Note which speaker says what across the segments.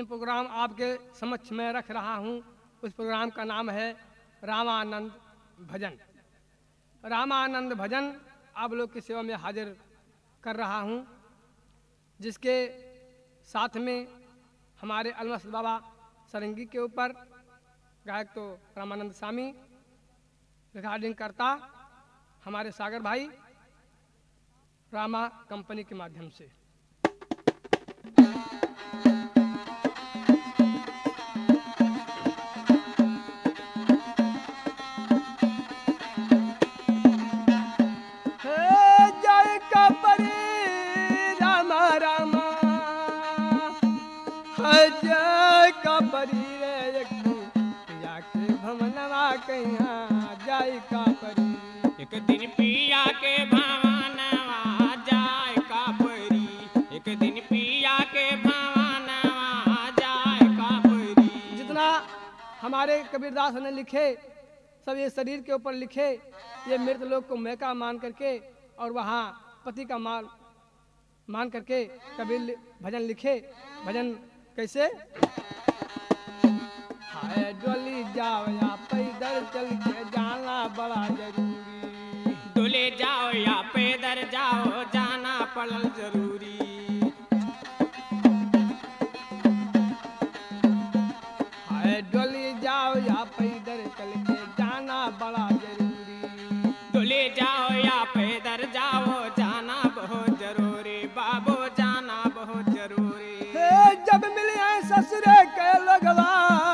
Speaker 1: जिसमें प्रोग्राम आपके समक्ष में रख रहा हूँ उस प्रोग्राम का नाम है रामानंद भजन। रामानंद भजन आप लोग की सेवा में हाजिर कर रहा हूँ, जिसके साथ में हमारे अलमस्त बाबा सरंगी के ऊपर गायक तो रामानंद स्वामी, रिकॉर्डिंग करता हमारे सागर भाई रामा कंपनी के माध्यम से।
Speaker 2: एक दिन पिया के भवनवा जाय का परी, एक दिन पिया के भवनवा जाय का परी।
Speaker 1: जितना हमारे कबीरदास ने लिखे सब ये शरीर के ऊपर लिखे, ये मृत लोग को मैका मान करके और वहाँ पति का माल मान करके कबीर भजन लिखे। भजन कैसे? हाय डोली जाओ या पैदल चल के जाना बड़ा जरूरी,
Speaker 2: डोले जाओ या पैदल जाओ जाना पड़ल जरूरी।
Speaker 1: हाय डोली जाओ या पैदल चल के जाना बड़ा जरूरी,
Speaker 2: डोले जाओ या पैदल जाओ जाना बहुत जरूरी, बाबू जाना बहुत जरूरी।
Speaker 1: जब मिले ससुरे के लगवा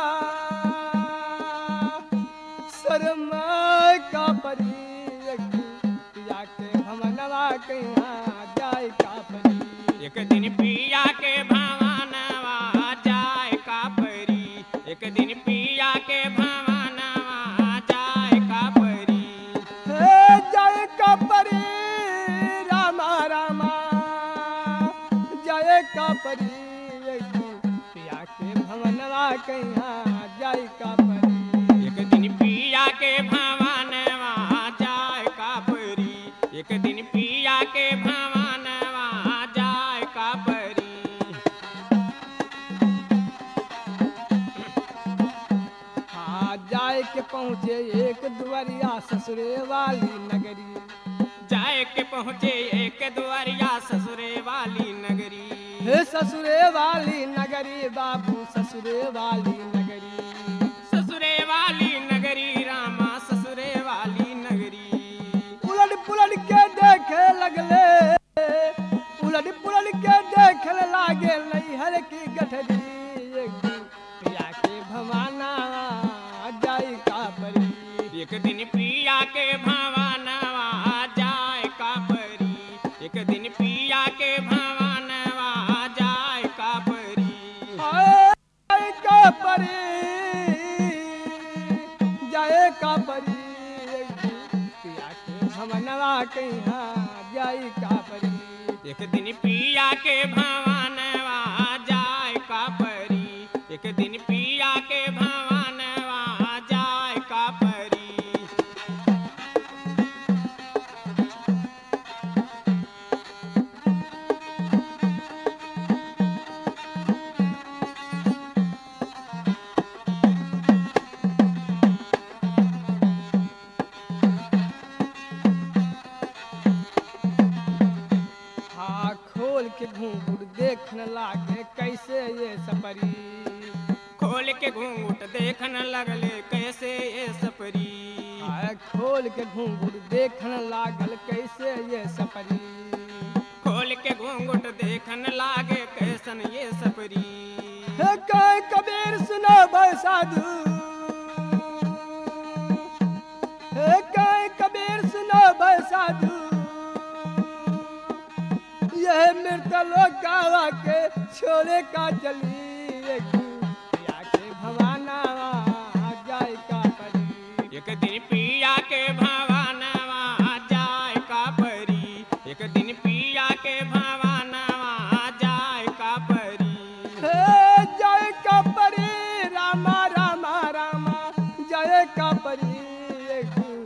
Speaker 1: शर्मा का परी, पिया के भवनवा कहाँ जाय का परी।
Speaker 2: एक दिन पिया के भवनवा जाय का परी, एक दिन पिया के भवनवा जाय का परी।
Speaker 1: जाय का परी रामा रामा जाय का परी, पिया के भवनवा कहाँ जाय का परी।
Speaker 2: एक दिन पिया के भवनवा जाय का परी, एक दिन पिया के भवनवा जाय का परी।
Speaker 1: हाँ जाय के पहुँचे एक दुआरिया ससुरे वाली नगरी,
Speaker 2: जाय के पहुँचे एक द्वारिया ससुरे वाली नगरी।
Speaker 1: हे ससुरे वाली नगरी बाबू ससुरे वाली नगरी,
Speaker 2: ससुरे वाली नगरी रामा ससुरे वाली नगरी।
Speaker 1: उलट पुलट के देखे लगले, उलट पुलट के देखे लागे नैहर की गठरी, पिया के भवाना जाय का परी।
Speaker 2: एक दिन पिया के भवनवा जाय का परी, एक दिन पिया के भवनवा जाय का परी।
Speaker 1: जाय का परी जाय का परी, पिया के भवनवा कहाँ जाय का परी।
Speaker 2: एक दिन पिया के भवनवा जाय का परी, एक दिन पिया के भवनवा जाय का परी।
Speaker 1: हाँ खोल के घूंघट देखने लागे कैसे ये सपरी,
Speaker 2: खोल के घूंघट देखने लगले कैसे ये सपरी।
Speaker 1: हाय खोल के घूंघट देखने लागल कैसे ये सपरी,
Speaker 2: खोल के घूंघट देखने लागे कैसन ये सपरी।
Speaker 1: हे कह कबीर सुनो भाई साधु, हे कह कबीर सुनो भाई साधु, यह मृत लोकावा के छोड़े का चली, पिया के भवाना जाय का परी।
Speaker 2: एक दिन पिया के भवनवा जाय का परी, एक दिन पिया के भवनवा जाय का परी।
Speaker 1: जाय का परी रामा रामा रामा जाय का परी,